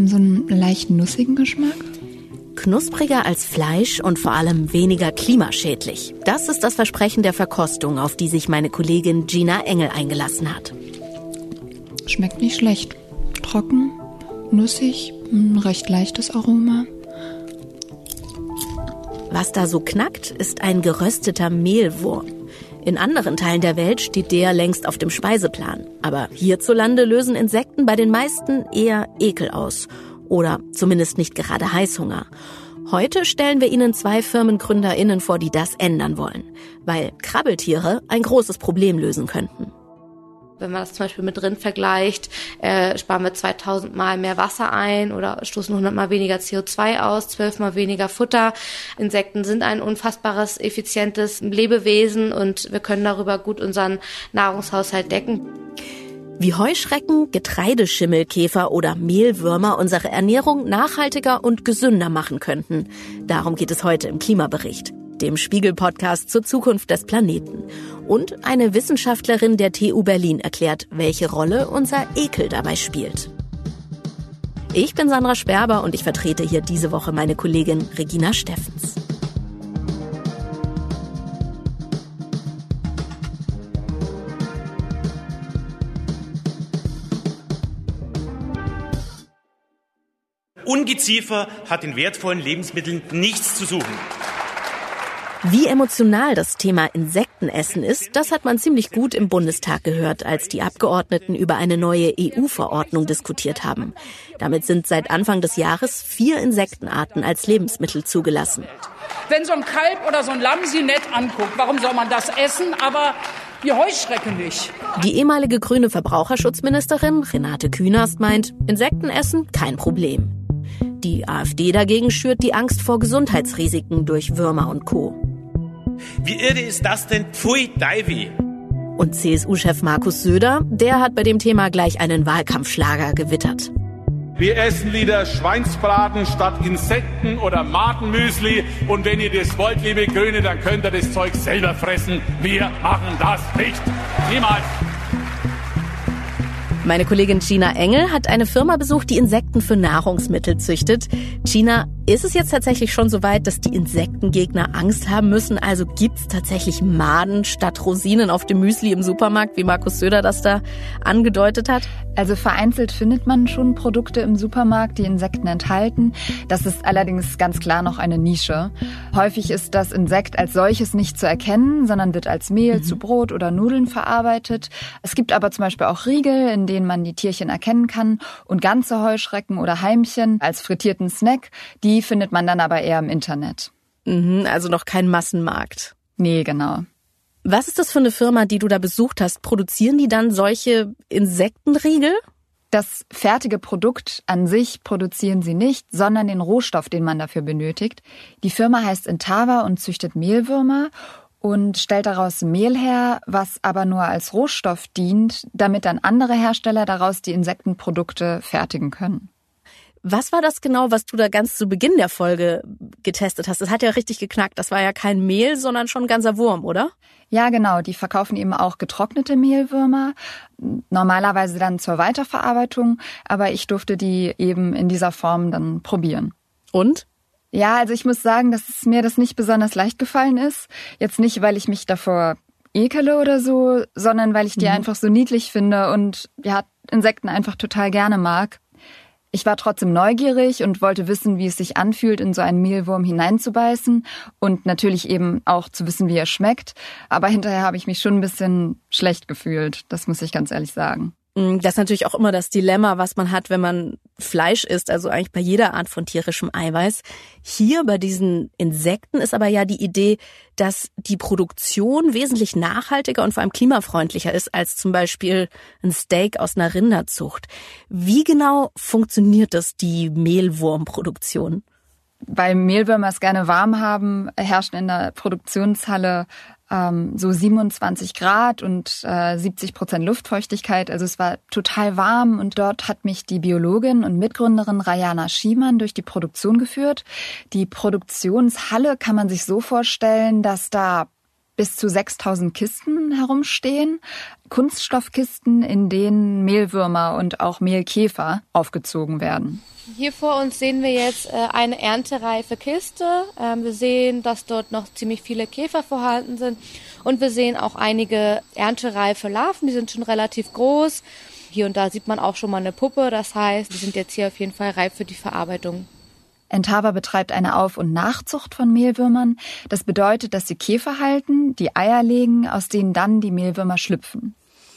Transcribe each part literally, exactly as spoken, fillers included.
haben so einen leicht nussigen Geschmack. Knuspriger als Fleisch und vor allem weniger klimaschädlich. Das ist das Versprechen der Verkostung, auf die sich meine Kollegin Gina Engel eingelassen hat. Schmeckt nicht schlecht. Trocken, nussig, ein recht leichtes Aroma. Was da so knackt, ist ein gerösteter Mehlwurm. In anderen Teilen der Welt steht der längst auf dem Speiseplan. Aber hierzulande lösen Insekten bei den meisten eher Ekel aus. Oder zumindest nicht gerade Heißhunger. Heute stellen wir Ihnen zwei FirmengründerInnen vor, die das ändern wollen. Weil Krabbeltiere ein großes Problem lösen könnten. Wenn man das zum Beispiel mit Rind vergleicht, äh, sparen wir zweitausend Mal mehr Wasser ein oder stoßen hundert Mal weniger C O zwei aus, zwölf Mal weniger Futter. Insekten sind ein unfassbares, effizientes Lebewesen und wir können darüber gut unseren Nahrungshaushalt decken. Wie Heuschrecken, Getreideschimmelkäfer oder Mehlwürmer unsere Ernährung nachhaltiger und gesünder machen könnten. Darum geht es heute im Klimabericht, dem Spiegel-Podcast zur Zukunft des Planeten. Und eine Wissenschaftlerin der T U Berlin erklärt, welche Rolle unser Ekel dabei spielt. Ich bin Sandra Sperber und ich vertrete hier diese Woche meine Kollegin Regina Steffens. Ungeziefer hat in wertvollen Lebensmitteln nichts zu suchen. Wie emotional das Thema Insektenessen ist, das hat man ziemlich gut im Bundestag gehört, als die Abgeordneten über eine neue E U-Verordnung diskutiert haben. Damit sind seit Anfang des Jahres vier Insektenarten als Lebensmittel zugelassen. Wenn so ein Kalb oder so ein Lamm sie nett anguckt, warum soll man das essen, aber die Heuschrecke nicht? Die ehemalige grüne Verbraucherschutzministerin Renate Künast meint, Insektenessen kein Problem. Die AfD dagegen schürt die Angst vor Gesundheitsrisiken durch Würmer und Co. Wie irre ist das denn? Pfui, Deivi. Und C S U-Chef Markus Söder, der hat bei dem Thema gleich einen Wahlkampfschlager gewittert. Wir essen lieber Schweinsbraten statt Insekten oder Madenmüsli. Und wenn ihr das wollt, liebe Grüne, dann könnt ihr das Zeug selber fressen. Wir machen das nicht. Niemals. Meine Kollegin Gina Engel hat eine Firma besucht, die Insekten für Nahrungsmittel züchtet. Gina, ist es jetzt tatsächlich schon so weit, dass die Insektengegner Angst haben müssen? Also gibt's tatsächlich Maden statt Rosinen auf dem Müsli im Supermarkt, wie Markus Söder das da angedeutet hat? Also vereinzelt findet man schon Produkte im Supermarkt, die Insekten enthalten. Das ist allerdings ganz klar noch eine Nische. Häufig ist das Insekt als solches nicht zu erkennen, sondern wird als Mehl mhm. zu Brot oder Nudeln verarbeitet. Es gibt aber zum Beispiel auch Riegel, in denen man die Tierchen erkennen kann, und ganze Heuschrecken oder Heimchen als frittierten Snack, die findet man dann aber eher im Internet. Mhm, also noch kein Massenmarkt. Nee, genau. Was ist das für eine Firma, die du da besucht hast? Produzieren die dann solche Insektenriegel? Das fertige Produkt an sich produzieren sie nicht, sondern den Rohstoff, den man dafür benötigt. Die Firma heißt Intava und züchtet Mehlwürmer und stellt daraus Mehl her, was aber nur als Rohstoff dient, damit dann andere Hersteller daraus die Insektenprodukte fertigen können. Was war das genau, was du da ganz zu Beginn der Folge getestet hast? Das hat ja richtig geknackt. Das war ja kein Mehl, sondern schon ein ganzer Wurm, oder? Ja, genau. Die verkaufen eben auch getrocknete Mehlwürmer, normalerweise dann zur Weiterverarbeitung. Aber ich durfte die eben in dieser Form dann probieren. Und? Ja, also ich muss sagen, dass es mir das nicht besonders leicht gefallen ist. Jetzt nicht, weil ich mich davor ekele oder so, sondern weil ich die mhm. einfach so niedlich finde und ja, Insekten einfach total gerne mag. Ich war trotzdem neugierig und wollte wissen, wie es sich anfühlt, in so einen Mehlwurm hineinzubeißen und natürlich eben auch zu wissen, wie er schmeckt. Aber hinterher habe ich mich schon ein bisschen schlecht gefühlt, das muss ich ganz ehrlich sagen. Das ist natürlich auch immer das Dilemma, was man hat, wenn man Fleisch isst, also eigentlich bei jeder Art von tierischem Eiweiß. Hier bei diesen Insekten ist aber ja die Idee, dass die Produktion wesentlich nachhaltiger und vor allem klimafreundlicher ist als zum Beispiel ein Steak aus einer Rinderzucht. Wie genau funktioniert das, die Mehlwurmproduktion? Weil Mehlwürmer es gerne warm haben, herrschen in der Produktionshalle ähm, so siebenundzwanzig Grad und äh, siebzig Prozent Luftfeuchtigkeit. Also es war total warm und dort hat mich die Biologin und Mitgründerin Rayana Schiemann durch die Produktion geführt. Die Produktionshalle kann man sich so vorstellen, dass da bis zu sechstausend Kisten herumstehen. Kunststoffkisten, in denen Mehlwürmer und auch Mehlkäfer aufgezogen werden. Hier vor uns sehen wir jetzt äh, eine erntereife Kiste. Ähm, wir sehen, dass dort noch ziemlich viele Käfer vorhanden sind. Und wir sehen auch einige erntereife Larven, die sind schon relativ groß. Hier und da sieht man auch schon mal eine Puppe. Das heißt, die sind jetzt hier auf jeden Fall reif für die Verarbeitung. Enthaber betreibt eine Auf- und Nachzucht von Mehlwürmern. Das bedeutet, dass sie Käfer halten, die Eier legen, aus denen dann die Mehlwürmer schlüpfen.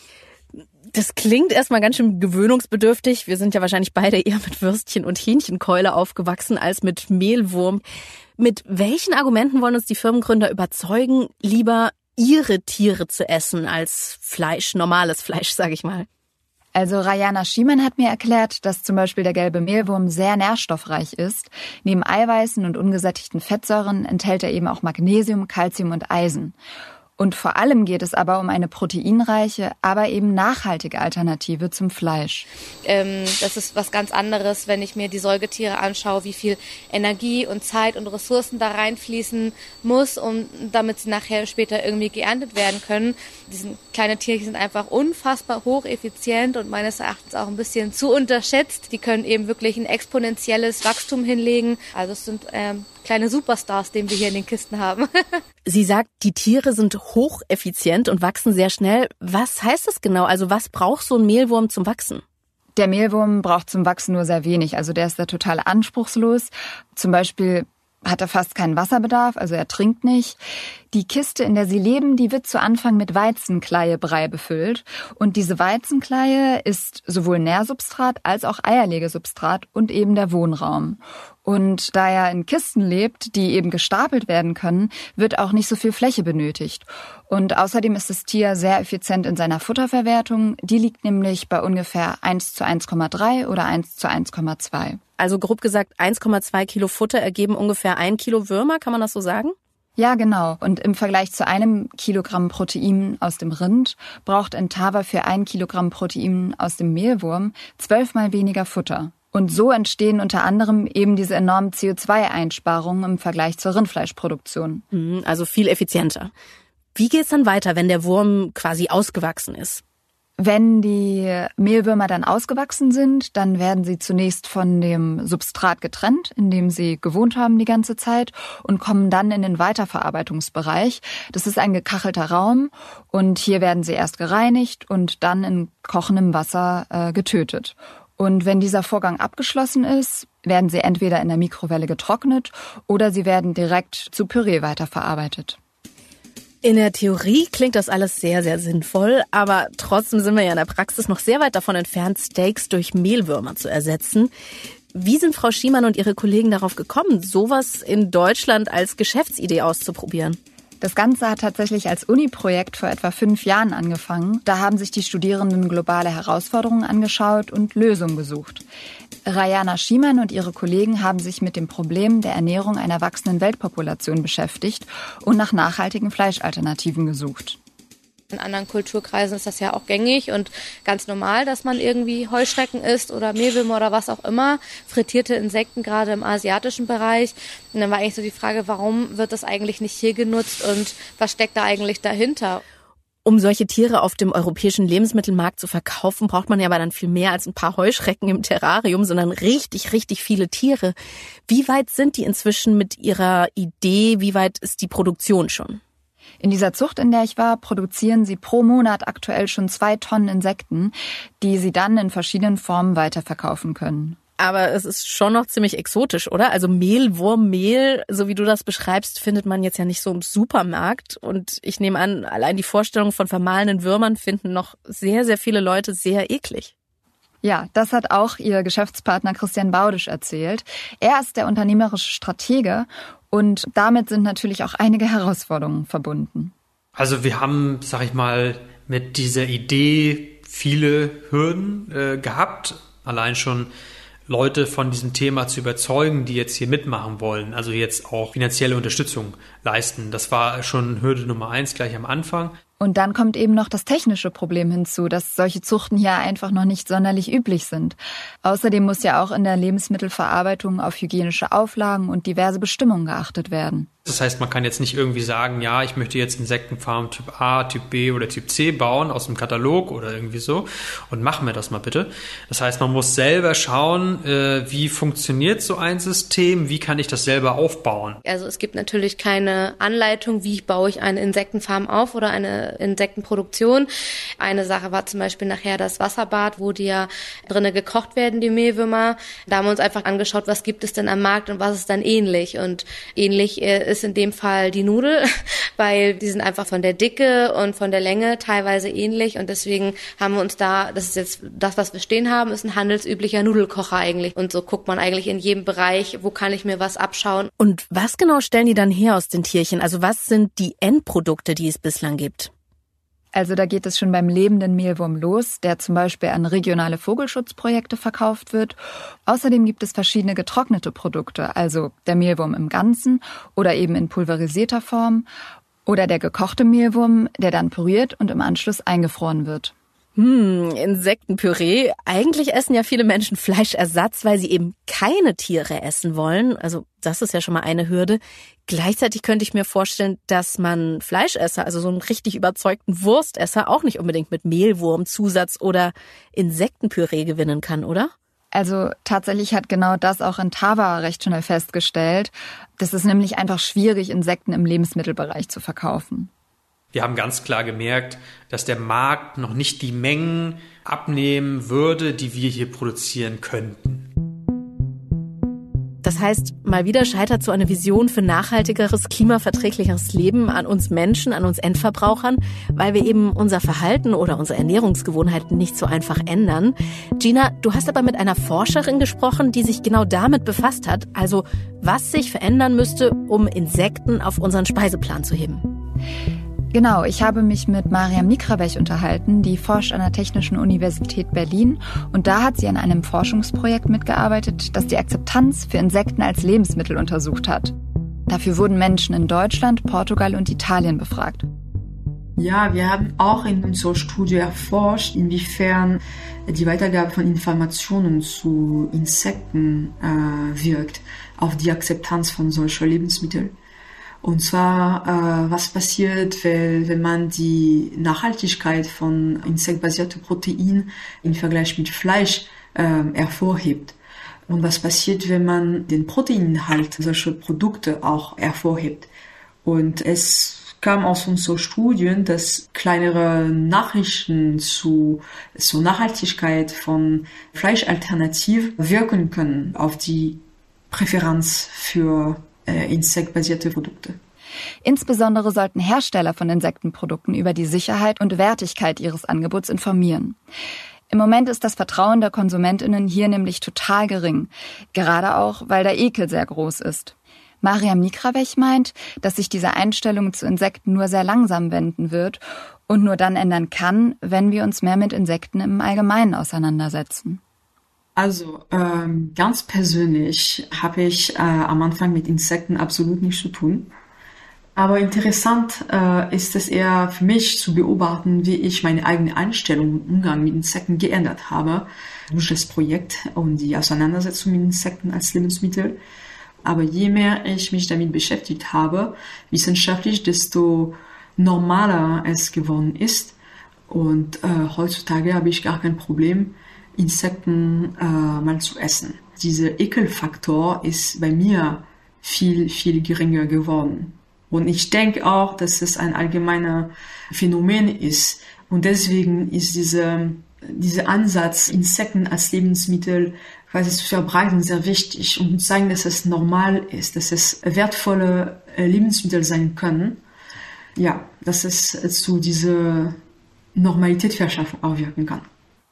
Das klingt erstmal ganz schön gewöhnungsbedürftig. Wir sind ja wahrscheinlich beide eher mit Würstchen und Hähnchenkeule aufgewachsen als mit Mehlwurm. Mit welchen Argumenten wollen uns die Firmengründer überzeugen, lieber ihre Tiere zu essen als Fleisch, normales Fleisch, sage ich mal? Also Rayana Schiemann hat mir erklärt, dass zum Beispiel der gelbe Mehlwurm sehr nährstoffreich ist. Neben Eiweißen und ungesättigten Fettsäuren enthält er eben auch Magnesium, Calcium und Eisen. Und vor allem geht es aber um eine proteinreiche, aber eben nachhaltige Alternative zum Fleisch. Ähm, das ist was ganz anderes, wenn ich mir die Säugetiere anschaue, wie viel Energie und Zeit und Ressourcen da reinfließen muss, um damit sie nachher später irgendwie geerntet werden können. Diese kleinen Tierchen sind einfach unfassbar hocheffizient und meines Erachtens auch ein bisschen zu unterschätzt. Die können eben wirklich ein exponentielles Wachstum hinlegen. Also es sind ähm, kleine Superstars, den wir hier in den Kisten haben. Sie sagt, die Tiere sind hocheffizient und wachsen sehr schnell. Was heißt das genau? Also was braucht so ein Mehlwurm zum Wachsen? Der Mehlwurm braucht zum Wachsen nur sehr wenig. Also der ist da total anspruchslos. Zum Beispiel hat er fast keinen Wasserbedarf, also er trinkt nicht. Die Kiste, in der sie leben, die wird zu Anfang mit Weizenkleiebrei befüllt. Und diese Weizenkleie ist sowohl Nährsubstrat als auch Eierlegesubstrat und eben der Wohnraum. Und da er in Kisten lebt, die eben gestapelt werden können, wird auch nicht so viel Fläche benötigt. Und außerdem ist das Tier sehr effizient in seiner Futterverwertung. Die liegt nämlich bei ungefähr eins zu eins Komma drei oder eins zu eins Komma zwei. Also grob gesagt, eins Komma zwei Kilo Futter ergeben ungefähr ein Kilo Würmer, kann man das so sagen? Ja, genau. Und im Vergleich zu einem Kilogramm Protein aus dem Rind braucht Enthaber für ein Kilogramm Protein aus dem Mehlwurm zwölfmal weniger Futter. Und so entstehen unter anderem eben diese enormen C O zwei Einsparungen im Vergleich zur Rindfleischproduktion. Also viel effizienter. Wie geht's dann weiter, wenn der Wurm quasi ausgewachsen ist? Wenn die Mehlwürmer dann ausgewachsen sind, dann werden sie zunächst von dem Substrat getrennt, in dem sie gewohnt haben die ganze Zeit, und kommen dann in den Weiterverarbeitungsbereich. Das ist ein gekachelter Raum und hier werden sie erst gereinigt und dann in kochendem Wasser äh, getötet. Und wenn dieser Vorgang abgeschlossen ist, werden sie entweder in der Mikrowelle getrocknet oder sie werden direkt zu Püree weiterverarbeitet. In der Theorie klingt das alles sehr, sehr sinnvoll, aber trotzdem sind wir ja in der Praxis noch sehr weit davon entfernt, Steaks durch Mehlwürmer zu ersetzen. Wie sind Frau Schiemann und ihre Kollegen darauf gekommen, sowas in Deutschland als Geschäftsidee auszuprobieren? Das Ganze hat tatsächlich als Uni-Projekt vor etwa fünf Jahren angefangen. Da haben sich die Studierenden globale Herausforderungen angeschaut und Lösungen gesucht. Rayana Schiemann und ihre Kollegen haben sich mit dem Problem der Ernährung einer wachsenden Weltpopulation beschäftigt und nach nachhaltigen Fleischalternativen gesucht. In anderen Kulturkreisen ist das ja auch gängig und ganz normal, dass man irgendwie Heuschrecken isst oder Mehlwürmer oder was auch immer, frittierte Insekten, gerade im asiatischen Bereich. Und dann war eigentlich so die Frage, warum wird das eigentlich nicht hier genutzt und was steckt da eigentlich dahinter? Um solche Tiere auf dem europäischen Lebensmittelmarkt zu verkaufen, braucht man ja aber dann viel mehr als ein paar Heuschrecken im Terrarium, sondern richtig, richtig viele Tiere. Wie weit sind die inzwischen mit ihrer Idee? Wie weit ist die Produktion schon? In dieser Zucht, in der ich war, produzieren sie pro Monat aktuell schon zwei Tonnen Insekten, die sie dann in verschiedenen Formen weiterverkaufen können. Aber es ist schon noch ziemlich exotisch, oder? Also Mehlwurmmehl, so wie du das beschreibst, findet man jetzt ja nicht so im Supermarkt. Und ich nehme an, allein die Vorstellung von vermahlenen Würmern finden noch sehr, sehr viele Leute sehr eklig. Ja, das hat auch ihr Geschäftspartner Christian Baudisch erzählt. Er ist der unternehmerische Stratege und damit sind natürlich auch einige Herausforderungen verbunden. Also wir haben, sag ich mal, mit dieser Idee viele Hürden äh, gehabt. Allein schon Leute von diesem Thema zu überzeugen, die jetzt hier mitmachen wollen, also jetzt auch finanzielle Unterstützung leisten. Das war schon Hürde Nummer eins gleich am Anfang. Und dann kommt eben noch das technische Problem hinzu, dass solche Zuchten hier einfach noch nicht sonderlich üblich sind. Außerdem muss ja auch in der Lebensmittelverarbeitung auf hygienische Auflagen und diverse Bestimmungen geachtet werden. Das heißt, man kann jetzt nicht irgendwie sagen, ja, ich möchte jetzt Insektenfarm Typ A, Typ B oder Typ C bauen aus dem Katalog oder irgendwie so und machen wir das mal bitte. Das heißt, man muss selber schauen, äh, wie funktioniert so ein System, wie kann ich das selber aufbauen. Also es gibt natürlich keine Anleitung, wie baue ich eine Insektenfarm auf oder eine Insektenproduktion. Eine Sache war zum Beispiel nachher das Wasserbad, wo die ja drinnen gekocht werden, die Mehlwürmer. Da haben wir uns einfach angeschaut, was gibt es denn am Markt und was ist dann ähnlich. Und ähnlich ist in dem Fall die Nudel, weil die sind einfach von der Dicke und von der Länge teilweise ähnlich und deswegen haben wir uns da, das ist jetzt das, was wir stehen haben, ist ein handelsüblicher Nudelkocher eigentlich und so guckt man eigentlich in jedem Bereich, wo kann ich mir was abschauen. Und was genau stellen die dann her aus den Tierchen? Also was sind die Endprodukte, die es bislang gibt? Also da geht es schon beim lebenden Mehlwurm los, der zum Beispiel an regionale Vogelschutzprojekte verkauft wird. Außerdem gibt es verschiedene getrocknete Produkte, also der Mehlwurm im Ganzen oder eben in pulverisierter Form oder der gekochte Mehlwurm, der dann püriert und im Anschluss eingefroren wird. Hm, Insektenpüree. Eigentlich essen ja viele Menschen Fleischersatz, weil sie eben keine Tiere essen wollen. Also das ist ja schon mal eine Hürde. Gleichzeitig könnte ich mir vorstellen, dass man Fleischesser, also so einen richtig überzeugten Wurstesser, auch nicht unbedingt mit Mehlwurmzusatz oder Insektenpüree gewinnen kann, oder? Also tatsächlich hat genau das auch Intava recht schnell festgestellt. Das ist nämlich einfach schwierig, Insekten im Lebensmittelbereich zu verkaufen. Wir haben ganz klar gemerkt, dass der Markt noch nicht die Mengen abnehmen würde, die wir hier produzieren könnten. Das heißt, mal wieder scheitert so eine Vision für nachhaltigeres, klimaverträglicheres Leben an uns Menschen, an uns Endverbrauchern, weil wir eben unser Verhalten oder unsere Ernährungsgewohnheiten nicht so einfach ändern. Gina, du hast aber mit einer Forscherin gesprochen, die sich genau damit befasst hat, also was sich verändern müsste, um Insekten auf unseren Speiseplan zu heben. Genau, ich habe mich mit Mariam Nikrabech unterhalten, die forscht an der Technischen Universität Berlin und da hat sie an einem Forschungsprojekt mitgearbeitet, das die Akzeptanz für Insekten als Lebensmittel untersucht hat. Dafür wurden Menschen in Deutschland, Portugal und Italien befragt. Ja, wir haben auch in unserer Studie erforscht, inwiefern die Weitergabe von Informationen zu Insekten äh, wirkt auf die Akzeptanz von solchen Lebensmitteln. Und zwar, äh, was passiert, wenn, wenn man die Nachhaltigkeit von insektbasierten Proteinen im Vergleich mit Fleisch äh, hervorhebt. Und was passiert, wenn man den Proteininhalt solcher Produkte auch hervorhebt. Und es kam aus unseren Studien, dass kleinere Nachrichten zu, zur Nachhaltigkeit von Fleischalternativen wirken können auf die Präferenz für äh, insektbasierte Produkte. Insbesondere sollten Hersteller von Insektenprodukten über die Sicherheit und Wertigkeit ihres Angebots informieren. Im Moment ist das Vertrauen der KonsumentInnen hier nämlich total gering, gerade auch, weil der Ekel sehr groß ist. Mariam Nikrabech meint, dass sich diese Einstellung zu Insekten nur sehr langsam wenden wird und nur dann ändern kann, wenn wir uns mehr mit Insekten im Allgemeinen auseinandersetzen. Also ähm, ganz persönlich habe ich äh, am Anfang mit Insekten absolut nichts zu tun. Aber interessant äh, ist es eher für mich zu beobachten, wie ich meine eigene Einstellung im Umgang mit Insekten geändert habe durch das Projekt und die Auseinandersetzung mit Insekten als Lebensmittel. Aber je mehr ich mich damit beschäftigt habe, wissenschaftlich, desto normaler es geworden ist. Und äh, heutzutage habe ich gar kein Problem, Insekten äh, mal zu essen. Dieser Ekelfaktor ist bei mir viel, viel geringer geworden. Und ich denke auch, dass es ein allgemeiner Phänomen ist. Und deswegen ist diese, dieser Ansatz, Insekten als Lebensmittel quasi zu verbreiten, sehr wichtig. Und zu zeigen, dass es normal ist, dass es wertvolle Lebensmittel sein können. Ja, dass es zu dieser Normalitätsverschaffung auch wirken kann.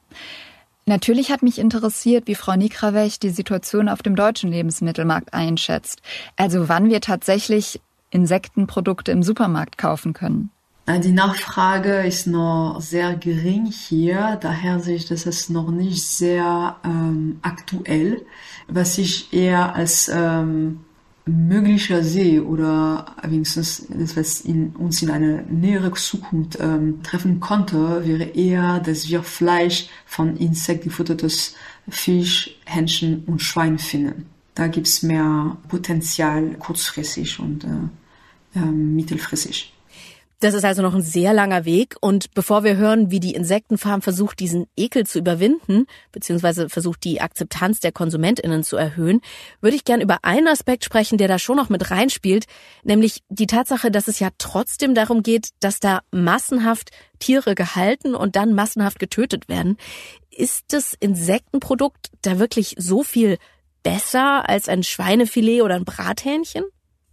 Natürlich hat mich interessiert, wie Frau Nikrabech die Situation auf dem deutschen Lebensmittelmarkt einschätzt. Also wann wir tatsächlich Insektenprodukte im Supermarkt kaufen können. Die Nachfrage ist noch sehr gering hier, daher sehe ich, dass es noch nicht sehr ähm, aktuell, was ich eher als ähm, möglicher sehe oder wenigstens etwas in uns in eine nähere Zukunft ähm, treffen konnte, wäre eher, dass wir Fleisch von Insekten gefuttertes Fisch, Hähnchen und Schwein finden. Da gibt's mehr Potenzial kurzfristig und äh, äh, mittelfristig. Das ist also noch ein sehr langer Weg. Und bevor wir hören, wie die Insektenfarm versucht, diesen Ekel zu überwinden, beziehungsweise versucht, die Akzeptanz der KonsumentInnen zu erhöhen, würde ich gern über einen Aspekt sprechen, der da schon noch mit reinspielt, nämlich die Tatsache, dass es ja trotzdem darum geht, dass da massenhaft Tiere gehalten und dann massenhaft getötet werden. Ist das Insektenprodukt da wirklich so viel besser als ein Schweinefilet oder ein Brathähnchen?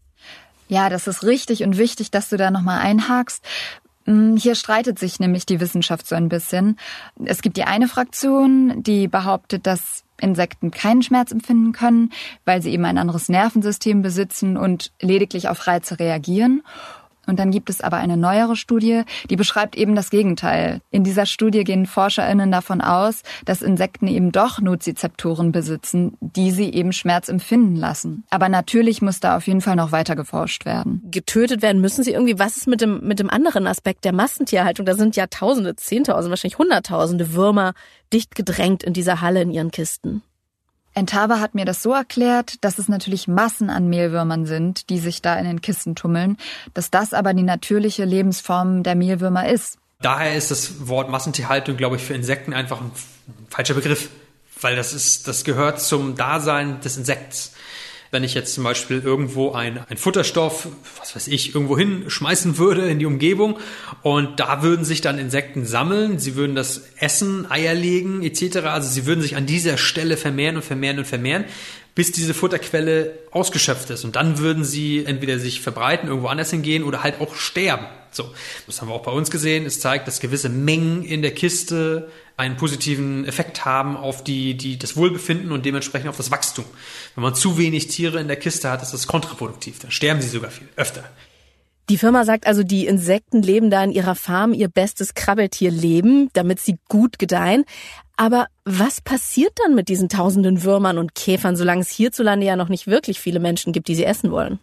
Ja, das ist richtig und wichtig, dass du da nochmal einhakst. Hier streitet sich nämlich die Wissenschaft so ein bisschen. Es gibt die eine Fraktion, die behauptet, dass Insekten keinen Schmerz empfinden können, weil sie eben ein anderes Nervensystem besitzen und lediglich auf Reize reagieren. Und dann gibt es aber eine neuere Studie, die beschreibt eben das Gegenteil. In dieser Studie gehen ForscherInnen davon aus, dass Insekten eben doch Nozizeptoren besitzen, die sie eben Schmerz empfinden lassen. Aber natürlich muss da auf jeden Fall noch weiter geforscht werden. Getötet werden müssen sie irgendwie. Was ist mit dem, mit dem anderen Aspekt der Massentierhaltung? Da sind ja Tausende, Zehntausende, wahrscheinlich Hunderttausende Würmer dicht gedrängt in dieser Halle in ihren Kisten. Entava hat mir das so erklärt, dass es natürlich Massen an Mehlwürmern sind, die sich da in den Kisten tummeln, dass das aber die natürliche Lebensform der Mehlwürmer ist. Daher ist das Wort Massentierhaltung, glaube ich, für Insekten einfach ein falscher Begriff, weil das ist, das gehört zum Dasein des Insekts. Wenn ich jetzt zum Beispiel irgendwo ein, ein Futterstoff, was weiß ich, irgendwo hinschmeißen würde in die Umgebung und da würden sich dann Insekten sammeln, sie würden das essen, Eier legen et cetera. Also sie würden sich an dieser Stelle vermehren und vermehren und vermehren, bis diese Futterquelle ausgeschöpft ist. Und dann würden sie entweder sich verbreiten, irgendwo anders hingehen oder halt auch sterben. So, das haben wir auch bei uns gesehen. Es zeigt, dass gewisse Mengen in der Kiste einen positiven Effekt haben auf die, die, das Wohlbefinden und dementsprechend auf das Wachstum. Wenn man zu wenig Tiere in der Kiste hat, ist das kontraproduktiv. Dann sterben sie sogar viel öfter. Die Firma sagt also, die Insekten leben da in ihrer Farm ihr bestes Krabbeltierleben, damit sie gut gedeihen. Aber was passiert dann mit diesen tausenden Würmern und Käfern, solange es hierzulande ja noch nicht wirklich viele Menschen gibt, die sie essen wollen?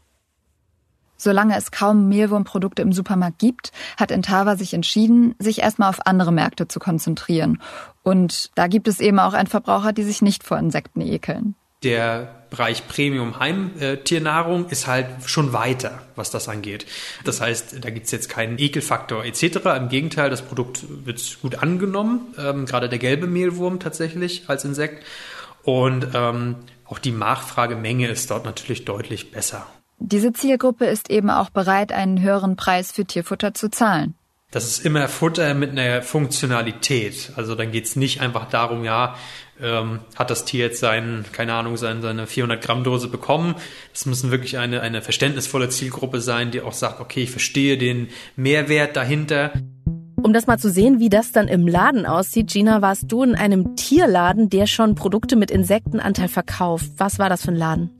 Solange es kaum Mehlwurmprodukte im Supermarkt gibt, hat Entava sich entschieden, sich erstmal auf andere Märkte zu konzentrieren. Und da gibt es eben auch Endverbraucher, die sich nicht vor Insekten ekeln. Der Bereich Premium-Heimtiernahrung ist halt schon weiter, was das angeht. Das heißt, da gibt's jetzt keinen Ekelfaktor et cetera. Im Gegenteil, das Produkt wird gut angenommen, ähm, gerade der gelbe Mehlwurm tatsächlich als Insekt. Und ähm, auch die Nachfragemenge ist dort natürlich deutlich besser. Diese Zielgruppe ist eben auch bereit, einen höheren Preis für Tierfutter zu zahlen. Das ist immer Futter mit einer Funktionalität. Also dann geht's nicht einfach darum, ja, ähm, hat das Tier jetzt seinen, keine Ahnung, seine, seine vierhundert Gramm Dose bekommen. Das müssen wirklich eine, eine verständnisvolle Zielgruppe sein, die auch sagt, okay, ich verstehe den Mehrwert dahinter. Um das mal zu sehen, wie das dann im Laden aussieht, Gina, warst du in einem Tierladen, der schon Produkte mit Insektenanteil verkauft. Was war das für ein Laden?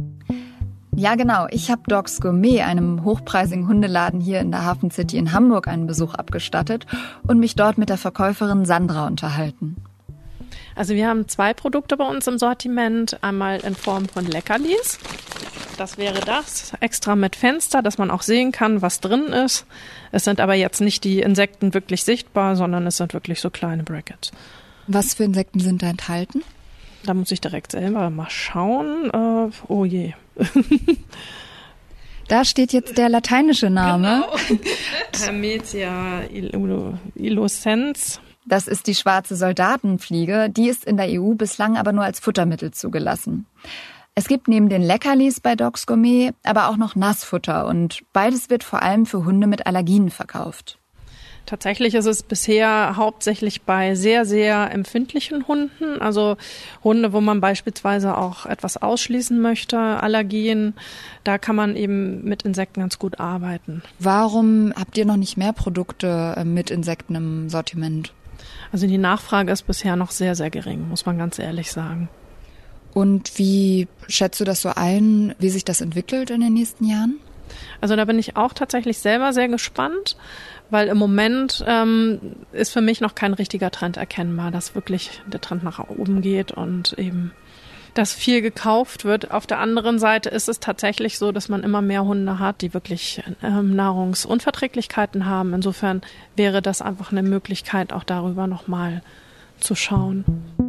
Ja, genau. Ich habe Dogs Gourmet, einem hochpreisigen Hundeladen hier in der Hafen City in Hamburg, einen Besuch abgestattet und mich dort mit der Verkäuferin Sandra unterhalten. Also wir haben zwei Produkte bei uns im Sortiment. Einmal in Form von Leckerlis. Das wäre das, extra mit Fenster, dass man auch sehen kann, was drin ist. Es sind aber jetzt nicht die Insekten wirklich sichtbar, sondern es sind wirklich so kleine Brackets. Was für Insekten sind da enthalten? Da muss ich direkt selber mal schauen. Äh, oh je. Da steht jetzt der lateinische Name. Genau. Hermetia ilocens. Das ist die schwarze Soldatenfliege. Die ist in der E U bislang aber nur als Futtermittel zugelassen. Es gibt neben den Leckerlis bei Dogs Gourmet aber auch noch Nassfutter und beides wird vor allem für Hunde mit Allergien verkauft. Tatsächlich ist es bisher hauptsächlich bei sehr, sehr empfindlichen Hunden, also Hunde, wo man beispielsweise auch etwas ausschließen möchte, Allergien, da kann man eben mit Insekten ganz gut arbeiten. Warum habt ihr noch nicht mehr Produkte mit Insekten im Sortiment? Also die Nachfrage ist bisher noch sehr, sehr gering, muss man ganz ehrlich sagen. Und wie schätzt du das so ein, wie sich das entwickelt in den nächsten Jahren? Also da bin ich auch tatsächlich selber sehr gespannt, weil im Moment ähm, ist für mich noch kein richtiger Trend erkennbar, dass wirklich der Trend nach oben geht und eben dass viel gekauft wird. Auf der anderen Seite ist es tatsächlich so, dass man immer mehr Hunde hat, die wirklich ähm, Nahrungsunverträglichkeiten haben. Insofern wäre das einfach eine Möglichkeit, auch darüber nochmal zu schauen.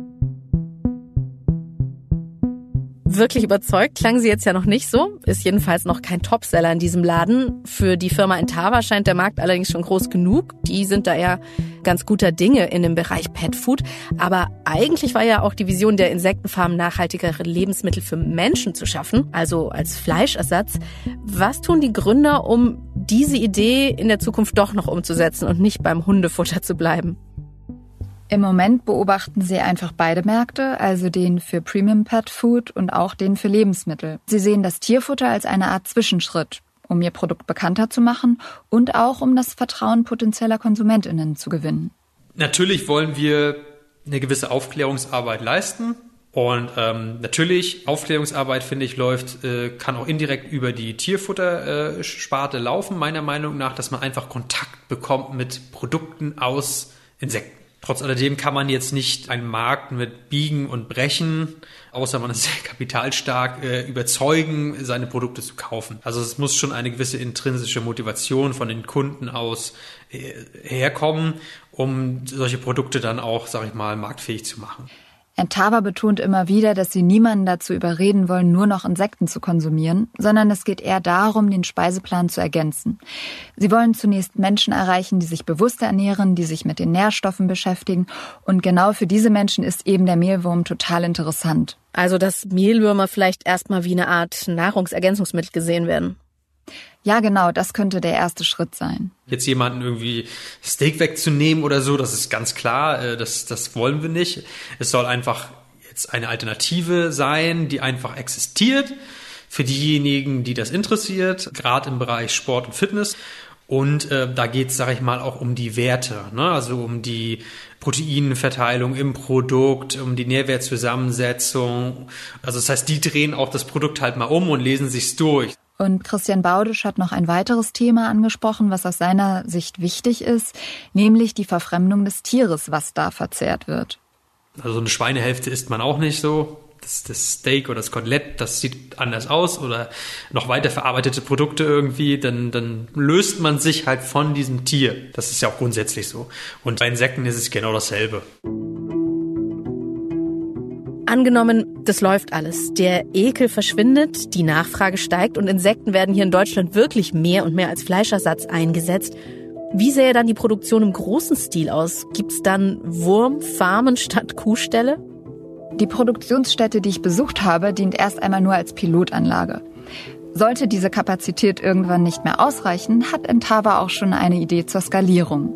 Wirklich überzeugt klang sie jetzt ja noch nicht so. Ist jedenfalls noch kein Topseller in diesem Laden. Für die Firma Entava scheint der Markt allerdings schon groß genug. Die sind da ja ganz guter Dinge in dem Bereich Petfood. Aber eigentlich war ja auch die Vision der Insektenfarm, nachhaltigere Lebensmittel für Menschen zu schaffen, also als Fleischersatz. Was tun die Gründer, um diese Idee in der Zukunft doch noch umzusetzen und nicht beim Hundefutter zu bleiben? Im Moment beobachten sie einfach beide Märkte, also den für Premium Pet Food und auch den für Lebensmittel. Sie sehen das Tierfutter als eine Art Zwischenschritt, um ihr Produkt bekannter zu machen und auch um das Vertrauen potenzieller KonsumentInnen zu gewinnen. Natürlich wollen wir eine gewisse Aufklärungsarbeit leisten. Und ähm, natürlich, Aufklärungsarbeit, finde ich, läuft, äh, kann auch indirekt über die Tierfuttersparte äh, laufen, meiner Meinung nach, dass man einfach Kontakt bekommt mit Produkten aus Insekten. Trotz alledem kann man jetzt nicht einen Markt mit Biegen und Brechen, außer man ist sehr kapitalstark, äh, überzeugen, seine Produkte zu kaufen. Also es muss schon eine gewisse intrinsische Motivation von den Kunden aus äh, herkommen, um solche Produkte dann auch, sag ich mal, marktfähig zu machen. Entava betont immer wieder, dass sie niemanden dazu überreden wollen, nur noch Insekten zu konsumieren, sondern es geht eher darum, den Speiseplan zu ergänzen. Sie wollen zunächst Menschen erreichen, die sich bewusster ernähren, die sich mit den Nährstoffen beschäftigen. Und genau für diese Menschen ist eben der Mehlwurm total interessant. Also dass Mehlwürmer vielleicht erstmal wie eine Art Nahrungsergänzungsmittel gesehen werden. Ja, genau, das könnte der erste Schritt sein. Jetzt jemanden irgendwie Steak wegzunehmen oder so, das ist ganz klar, das, das wollen wir nicht. Es soll einfach jetzt eine Alternative sein, die einfach existiert für diejenigen, die das interessiert, gerade im Bereich Sport und Fitness. Und äh, da geht es, sage ich mal, auch um die Werte, ne? Also um die Proteinverteilung im Produkt, um die Nährwertzusammensetzung. Also das heißt, die drehen auch das Produkt halt mal um und lesen sich's durch. Und Christian Baudisch hat noch ein weiteres Thema angesprochen, was aus seiner Sicht wichtig ist, nämlich die Verfremdung des Tieres, was da verzehrt wird. Also so eine Schweinehälfte isst man auch nicht so. Das, das Steak oder das Kotelett, das sieht anders aus oder noch weiter verarbeitete Produkte irgendwie, dann, dann löst man sich halt von diesem Tier. Das ist ja auch grundsätzlich so. Und bei Insekten ist es genau dasselbe. Angenommen, das läuft alles. Der Ekel verschwindet, die Nachfrage steigt und Insekten werden hier in Deutschland wirklich mehr und mehr als Fleischersatz eingesetzt. Wie sähe dann die Produktion im großen Stil aus? Gibt's dann Wurmfarmen statt Kuhställe? Die Produktionsstätte, die ich besucht habe, dient erst einmal nur als Pilotanlage. Sollte diese Kapazität irgendwann nicht mehr ausreichen, hat Entava auch schon eine Idee zur Skalierung.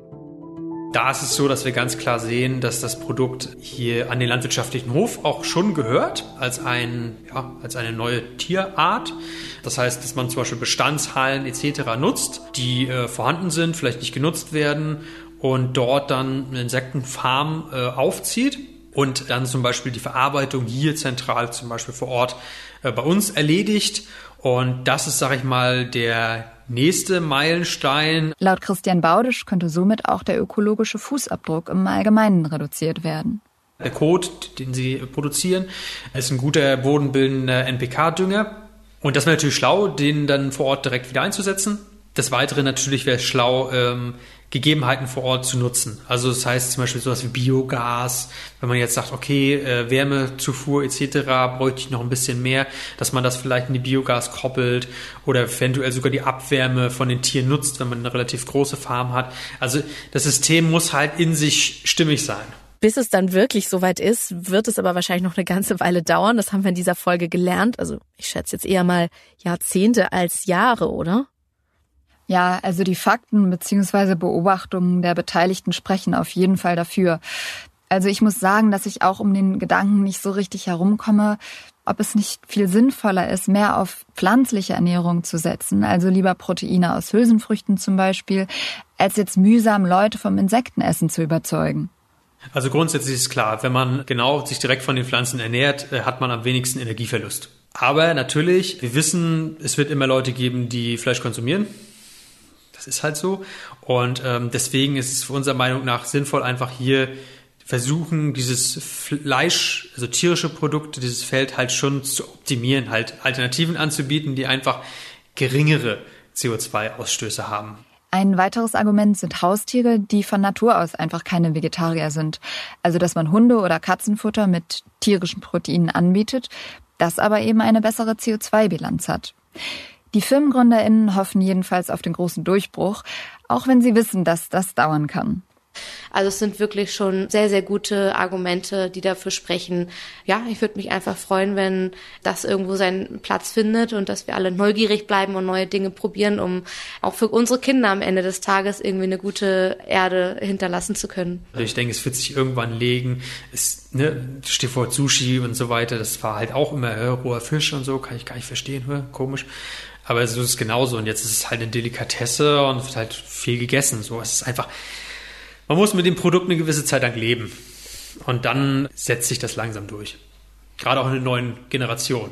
Da ist es so, dass wir ganz klar sehen, dass das Produkt hier an den landwirtschaftlichen Hof auch schon gehört, als, ein, ja, als eine neue Tierart. Das heißt, dass man zum Beispiel Bestandshallen et cetera nutzt, die äh, vorhanden sind, vielleicht nicht genutzt werden und dort dann eine Insektenfarm äh, aufzieht und dann zum Beispiel die Verarbeitung hier zentral zum Beispiel vor Ort äh, bei uns erledigt. Und das ist, sage ich mal, der nächste Meilenstein. Laut Christian Baudisch könnte somit auch der ökologische Fußabdruck im Allgemeinen reduziert werden. Der Kot, den sie produzieren, ist ein guter bodenbildender N P K-Dünger. Und das wäre natürlich schlau, den dann vor Ort direkt wieder einzusetzen. Des Weiteren natürlich wäre es schlau, ähm, Gegebenheiten vor Ort zu nutzen. Also das heißt zum Beispiel sowas wie Biogas, wenn man jetzt sagt, okay, äh, Wärmezufuhr et cetera bräuchte ich noch ein bisschen mehr, dass man das vielleicht in die Biogas koppelt oder eventuell sogar die Abwärme von den Tieren nutzt, wenn man eine relativ große Farm hat. Also das System muss halt in sich stimmig sein. Bis es dann wirklich soweit ist, wird es aber wahrscheinlich noch eine ganze Weile dauern. Das haben wir in dieser Folge gelernt. Also ich schätze jetzt eher mal Jahrzehnte als Jahre, oder? Ja, also die Fakten bzw. Beobachtungen der Beteiligten sprechen auf jeden Fall dafür. Also ich muss sagen, dass ich auch um den Gedanken nicht so richtig herumkomme, ob es nicht viel sinnvoller ist, mehr auf pflanzliche Ernährung zu setzen, also lieber Proteine aus Hülsenfrüchten zum Beispiel, als jetzt mühsam Leute vom Insektenessen zu überzeugen. Also grundsätzlich ist klar, wenn man genau sich direkt von den Pflanzen ernährt, hat man am wenigsten Energieverlust. Aber natürlich, wir wissen, es wird immer Leute geben, die Fleisch konsumieren. Das ist halt so. Und ähm, deswegen ist es unserer Meinung nach sinnvoll, einfach hier versuchen, dieses Fleisch, also tierische Produkte, dieses Feld halt schon zu optimieren, halt Alternativen anzubieten, die einfach geringere C O zwei Ausstöße haben. Ein weiteres Argument sind Haustiere, die von Natur aus einfach keine Vegetarier sind. Also dass man Hunde- oder Katzenfutter mit tierischen Proteinen anbietet, das aber eben eine bessere C O zwei Bilanz hat. Die FirmengründerInnen hoffen jedenfalls auf den großen Durchbruch, auch wenn sie wissen, dass das dauern kann. Also es sind wirklich schon sehr, sehr gute Argumente, die dafür sprechen. Ja, ich würde mich einfach freuen, wenn das irgendwo seinen Platz findet und dass wir alle neugierig bleiben und neue Dinge probieren, um auch für unsere Kinder am Ende des Tages irgendwie eine gute Erde hinterlassen zu können. Also ich denke, es wird sich irgendwann legen. Es, ne, Stichwort Sushi und so weiter, das war halt auch immer äh, roher Fisch und so, kann ich gar nicht verstehen, hör, komisch. Aber so ist es genauso und jetzt ist es halt eine Delikatesse und es wird halt viel gegessen. So, es ist einfach... Man muss mit dem Produkt eine gewisse Zeit lang leben. Und dann setzt sich das langsam durch. Gerade auch in der neuen Generation.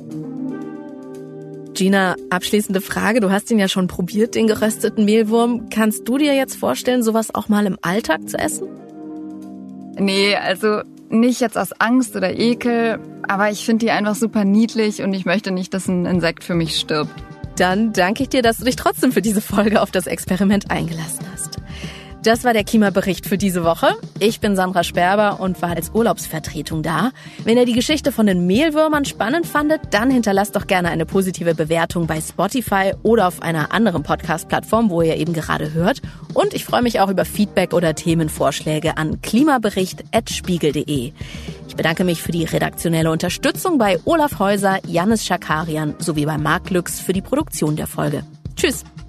Gina, abschließende Frage. Du hast ihn ja schon probiert, den gerösteten Mehlwurm. Kannst du dir jetzt vorstellen, sowas auch mal im Alltag zu essen? Nee, also nicht jetzt aus Angst oder Ekel. Aber ich finde die einfach super niedlich und ich möchte nicht, dass ein Insekt für mich stirbt. Dann danke ich dir, dass du dich trotzdem für diese Folge auf das Experiment eingelassen hast. Das war der Klimabericht für diese Woche. Ich bin Sandra Sperber und war als Urlaubsvertretung da. Wenn ihr die Geschichte von den Mehlwürmern spannend fandet, dann hinterlasst doch gerne eine positive Bewertung bei Spotify oder auf einer anderen Podcast-Plattform, wo ihr eben gerade hört. Und ich freue mich auch über Feedback oder Themenvorschläge an klimabericht at spiegel punkt de. Ich bedanke mich für die redaktionelle Unterstützung bei Olaf Häuser, Jannis Schakarian sowie bei Marc Lüx für die Produktion der Folge. Tschüss!